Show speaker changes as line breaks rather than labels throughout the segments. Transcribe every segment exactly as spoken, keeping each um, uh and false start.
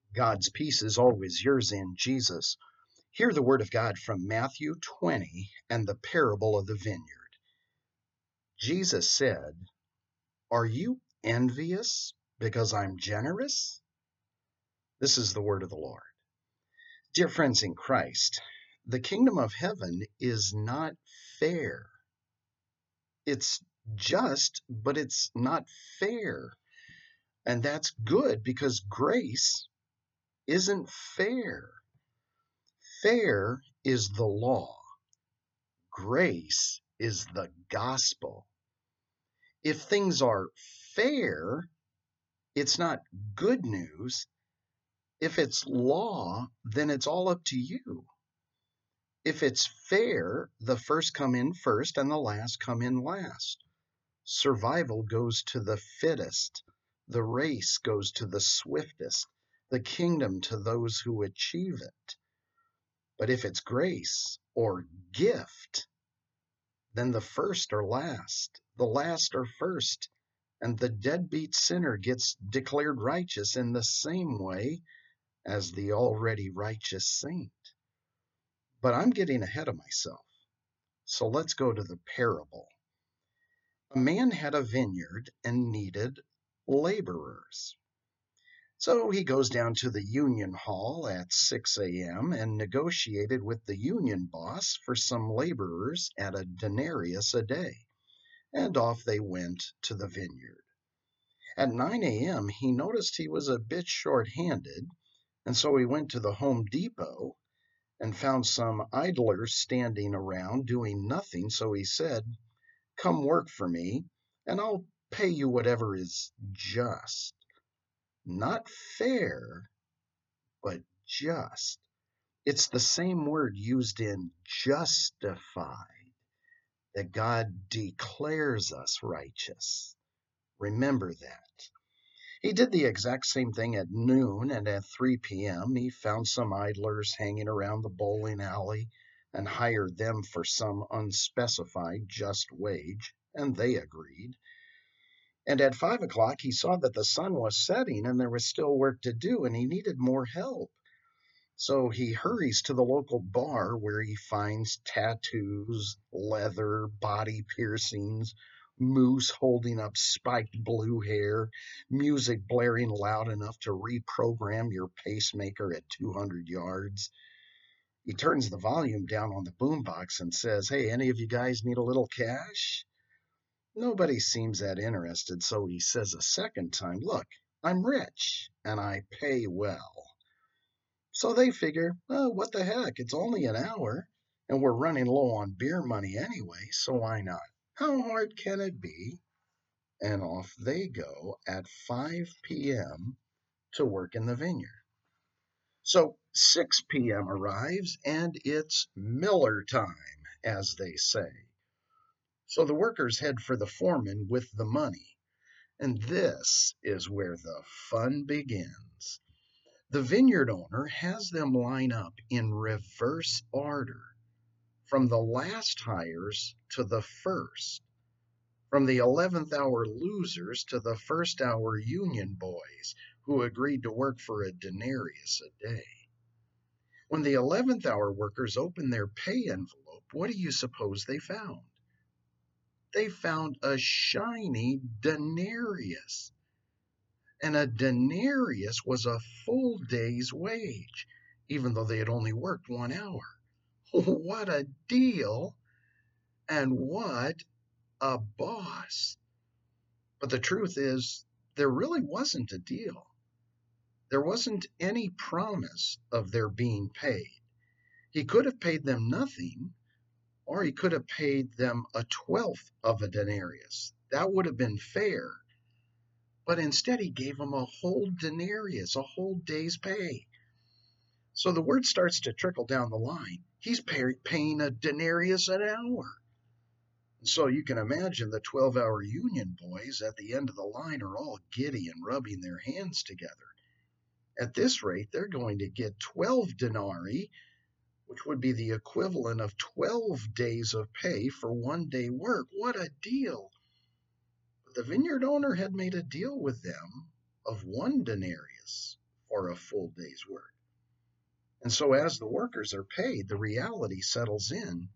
God's peace is always yours in Jesus. Hear the word of God from Matthew twenty and the parable of the vineyard. Jesus said, "Are you envious because I'm generous?" This is the word of the Lord. Dear friends in Christ, the kingdom of heaven is not fair. It's just, but it's not fair. And that's good because grace isn't fair. Fair is the law. Grace is the gospel. If things are fair, it's not good news. If it's law, then it's all up to you. If it's fair, the first come in first and the last come in last. Survival goes to the fittest. The race goes to the swiftest. The kingdom to those who achieve it. But if it's grace or gift, then the first are last, the last are first, and the deadbeat sinner gets declared righteous in the same way as the already righteous saint. But I'm getting ahead of myself. So let's go to the parable. A man had a vineyard and needed laborers. So he goes down to the union hall at six a.m. and negotiated with the union boss for some laborers at a denarius a day. And off they went to the vineyard. At nine a.m., he noticed he was a bit short-handed, and so he went to the Home Depot and found some idlers standing around doing nothing, so he said, "Come work for me, and I'll pay you whatever is just." Not fair, but just. It's the same word used in justified, that God declares us righteous. Remember that. He did the exact same thing at noon, and at three p.m. he found some idlers hanging around the bowling alley and hired them for some unspecified just wage, and they agreed. And at five o'clock he saw that the sun was setting and there was still work to do, and he needed more help. So he hurries to the local bar where he finds tattoos, leather, body piercings, moose holding up spiked blue hair, music blaring loud enough to reprogram your pacemaker at two hundred yards. He turns the volume down on the boombox and says, "Hey, any of you guys need a little cash?" Nobody seems that interested, so he says a second time, "Look, I'm rich and I pay well." So they figure, oh, what the heck, it's only an hour, and we're running low on beer money anyway, so why not? How hard can it be? And off they go at five p.m. to work in the vineyard. So six p.m. arrives, and it's Miller time, as they say. So the workers head for the foreman with the money, and this is where the fun begins. The vineyard owner has them line up in reverse order, from the last hires to the first, from the eleventh hour losers to the first hour union boys who agreed to work for a denarius a day. When the eleventh hour workers opened their pay envelope, what do you suppose they found? They found a shiny denarius. And a denarius was a full day's wage, even though they had only worked one hour. What a deal, and what a boss. But the truth is, there really wasn't a deal. There wasn't any promise of their being paid. He could have paid them nothing, or he could have paid them a twelfth of a denarius. That would have been fair. But instead he gave them a whole denarius, a whole day's pay. So the word starts to trickle down the line. He's pay, paying a denarius an hour. So you can imagine the twelve-hour union boys at the end of the line are all giddy and rubbing their hands together. At this rate, they're going to get twelve denarii, which would be the equivalent of twelve days of pay for one day work. What a deal! The vineyard owner had made a deal with them of one denarius for a full day's work. And so as the workers are paid, the reality settles in.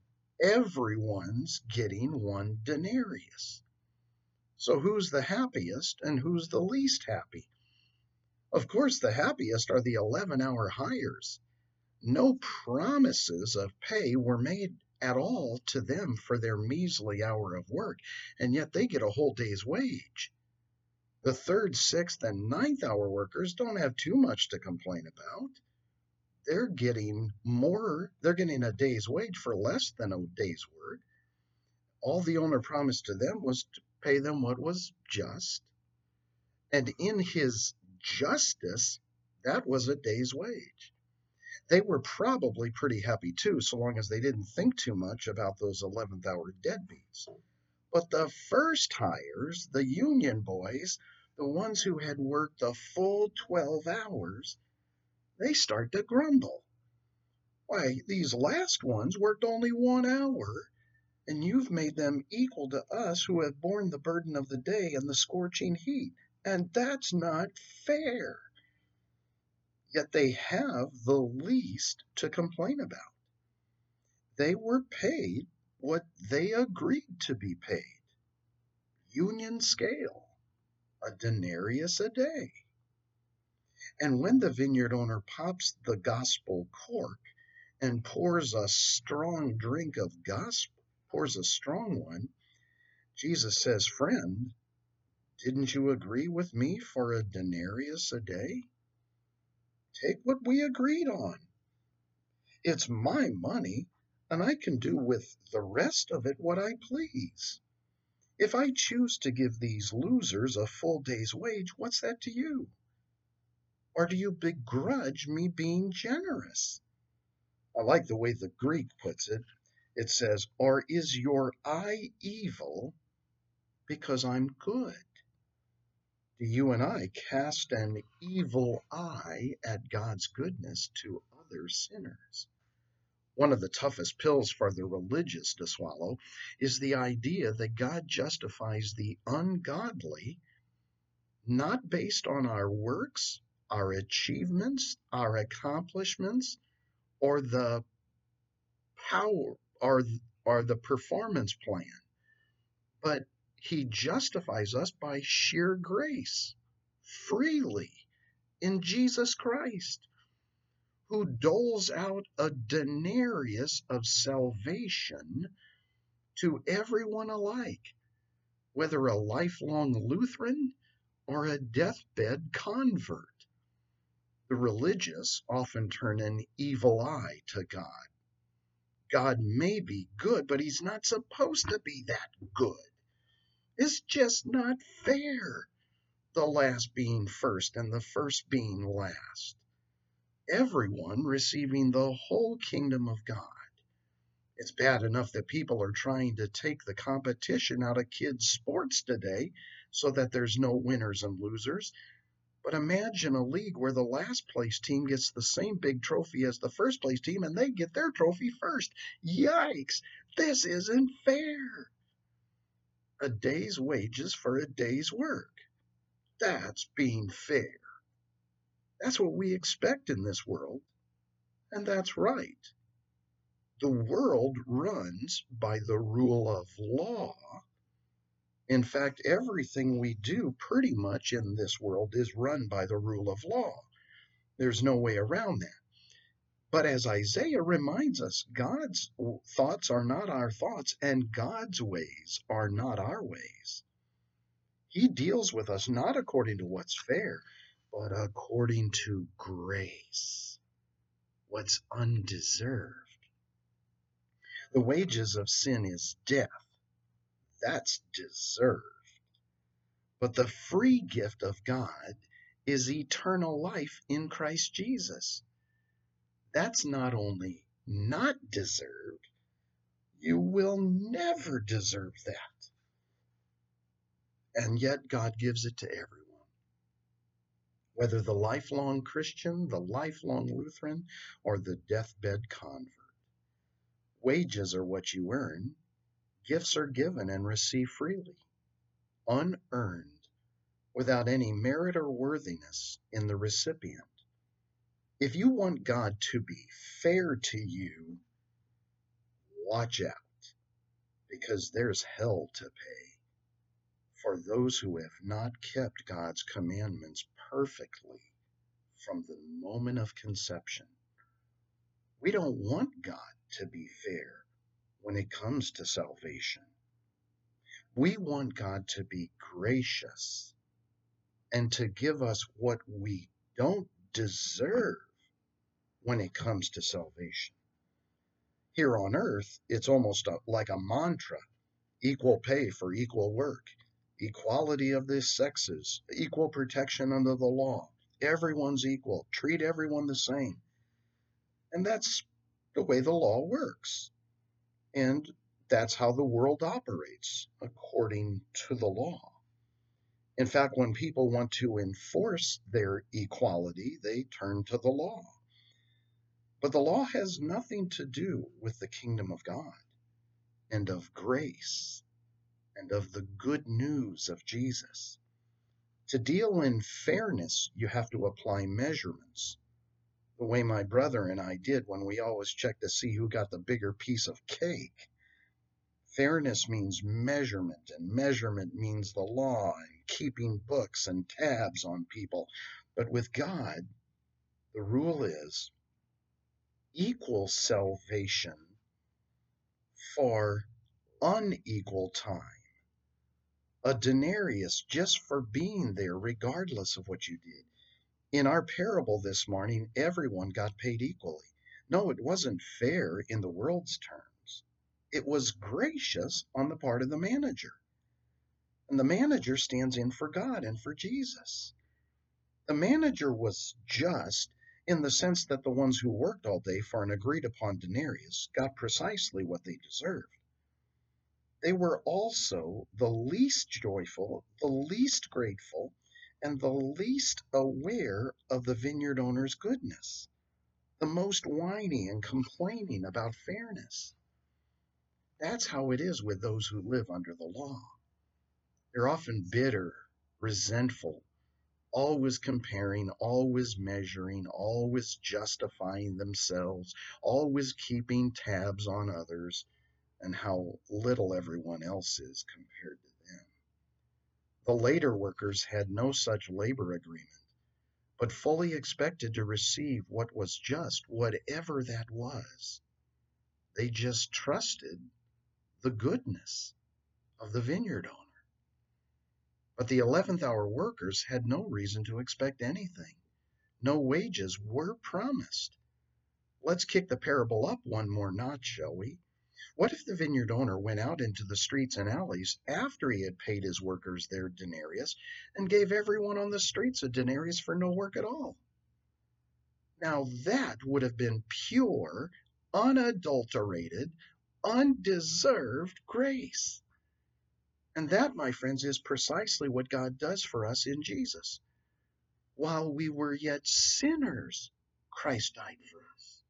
Everyone's getting one denarius. So who's the happiest and who's the least happy? Of course, the happiest are the eleven-hour hires. No promises of pay were made at all to them for their measly hour of work, and yet they get a whole day's wage. The third, sixth, and ninth hour workers don't have too much to complain about. They're getting more, they're getting a day's wage for less than a day's work. All the owner promised to them was to pay them what was just. And in his justice, that was a day's wage. They were probably pretty happy too, so long as they didn't think too much about those eleventh hour deadbeats. But the first hires, the union boys, the ones who had worked the full twelve hours, they start to grumble. Why, these last ones worked only one hour, and you've made them equal to us who have borne the burden of the day and the scorching heat, and that's not fair. Yet they have the least to complain about. They were paid what they agreed to be paid. Union scale, a denarius a day. And when the vineyard owner pops the gospel cork and pours a strong drink of gospel, pours a strong one, Jesus says, "Friend, didn't you agree with me for a denarius a day? Take what we agreed on. It's my money, and I can do with the rest of it what I please. If I choose to give these losers a full day's wage, what's that to you? Or do you begrudge me being generous?" I like the way the Greek puts it. It says, "Or is your eye evil because I'm good?" Do you and I cast an evil eye at God's goodness to other sinners? One of the toughest pills for the religious to swallow is the idea that God justifies the ungodly not based on our works, our achievements, our accomplishments, or the power or, or the performance plan, but he justifies us by sheer grace, freely, in Jesus Christ, who doles out a denarius of salvation to everyone alike, whether a lifelong Lutheran or a deathbed convert. The religious often turn an evil eye to God. God may be good, but he's not supposed to be that good. It's just not fair, the last being first and the first being last. Everyone receiving the whole kingdom of God. It's bad enough that people are trying to take the competition out of kids' sports today so that there's no winners and losers. But imagine a league where the last place team gets the same big trophy as the first place team and they get their trophy first. Yikes! This isn't fair. A day's wages for a day's work. That's being fair. That's what we expect in this world, and that's right. The world runs by the rule of law. In fact, everything we do pretty much in this world is run by the rule of law. There's no way around that. But as Isaiah reminds us, God's thoughts are not our thoughts, and God's ways are not our ways. He deals with us not according to what's fair, but according to grace, what's undeserved. The wages of sin is death. That's deserved. But the free gift of God is eternal life in Christ Jesus. That's not only not deserved, you will never deserve that. And yet God gives it to everyone. Whether the lifelong Christian, the lifelong Lutheran, or the deathbed convert. Wages are what you earn. Gifts are given and received freely, unearned, without any merit or worthiness in the recipient. If you want God to be fair to you, watch out, because there's hell to pay for those who have not kept God's commandments perfectly from the moment of conception. We don't want God to be fair when it comes to salvation. We want God to be gracious and to give us what we don't deserve when it comes to salvation. Here on earth, it's almost a, like a mantra: equal pay for equal work, equality of the sexes, equal protection under the law. Everyone's equal. Treat everyone the same. And that's the way the law works. And that's how the world operates, according to the law. In fact, when people want to enforce their equality, they turn to the law. But the law has nothing to do with the kingdom of God and of grace and of the good news of Jesus. To deal in fairness, you have to apply measurements, the way my brother and I did when we always checked to see who got the bigger piece of cake. Fairness means measurement, and measurement means the law and keeping books and tabs on people. But with God, the rule is equal salvation for unequal time. A denarius just for being there, regardless of what you did. In our parable this morning, everyone got paid equally. No, it wasn't fair in the world's terms. It was gracious on the part of the manager. And the manager stands in for God and for Jesus. The manager was just in the sense that the ones who worked all day for an agreed upon denarius got precisely what they deserved. They were also the least joyful, the least grateful, and the least aware of the vineyard owner's goodness, the most whiny and complaining about fairness. That's how it is with those who live under the law. They're often bitter, resentful, always comparing, always measuring, always justifying themselves, always keeping tabs on others and how little everyone else is compared to them. The later workers had no such labor agreement, but fully expected to receive what was just, whatever that was. They just trusted the goodness of the vineyard owner. But the eleventh hour workers had no reason to expect anything. No wages were promised. Let's kick the parable up one more notch, shall we? What if the vineyard owner went out into the streets and alleys after he had paid his workers their denarius and gave everyone on the streets a denarius for no work at all? Now that would have been pure, unadulterated, undeserved grace. And that, my friends, is precisely what God does for us in Jesus. While we were yet sinners, Christ died for us.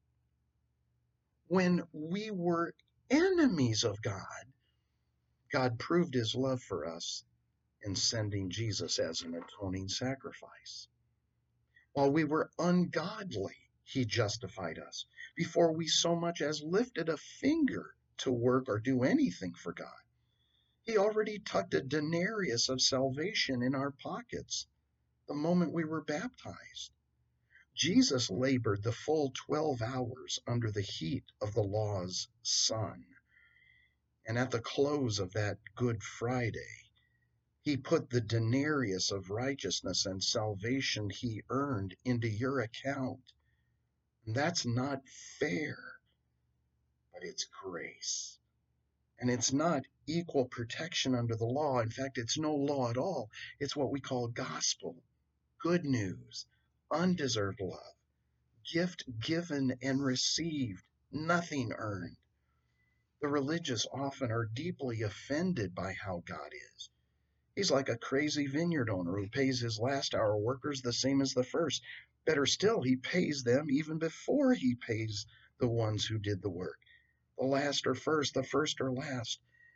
When we were enemies of God, God proved his love for us in sending Jesus as an atoning sacrifice. While we were ungodly, he justified us before we so much as lifted a finger to work or do anything for God. He already tucked a denarius of salvation in our pockets the moment we were baptized. Jesus labored the full twelve hours under the heat of the law's sun. And at the close of that Good Friday, he put the denarius of righteousness and salvation he earned into your account. And that's not fair, but it's grace. And it's not equal protection under the law. In fact, it's no law at all. It's what we call gospel, good news, undeserved love, gift given and received, nothing earned. The religious often are deeply offended by how God is. He's like a crazy vineyard owner who pays his last hour workers the same as the first. Better still, he pays them even before he pays the ones who did the work. The last or first, the first or last.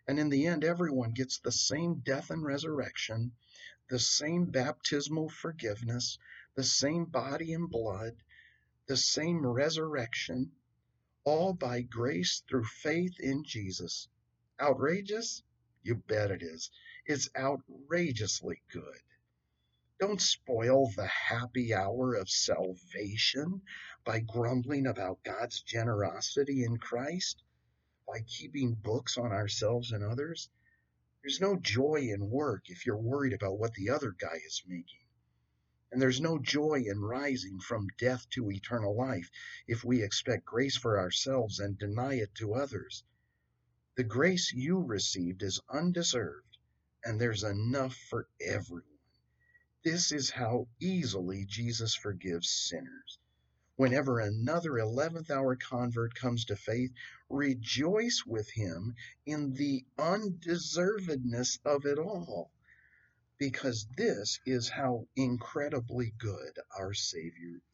And in the end, everyone gets the same death and resurrection, the same baptismal forgiveness, the same body and blood, the same resurrection, all by grace through faith in Jesus. Outrageous? You bet it is. It's outrageously good. Don't spoil the happy hour of salvation by grumbling about God's generosity in Christ, by keeping books on ourselves and others. There's no joy in work if you're worried about what the other guy is making. And there's no joy in rising from death to eternal life if we expect grace for ourselves and deny it to others. The grace you received is undeserved, and there's enough for everyone. This is how easily Jesus forgives sinners. Whenever another eleventh hour convert comes to faith, rejoice with him in the undeservedness of it all, because this is how incredibly good our Savior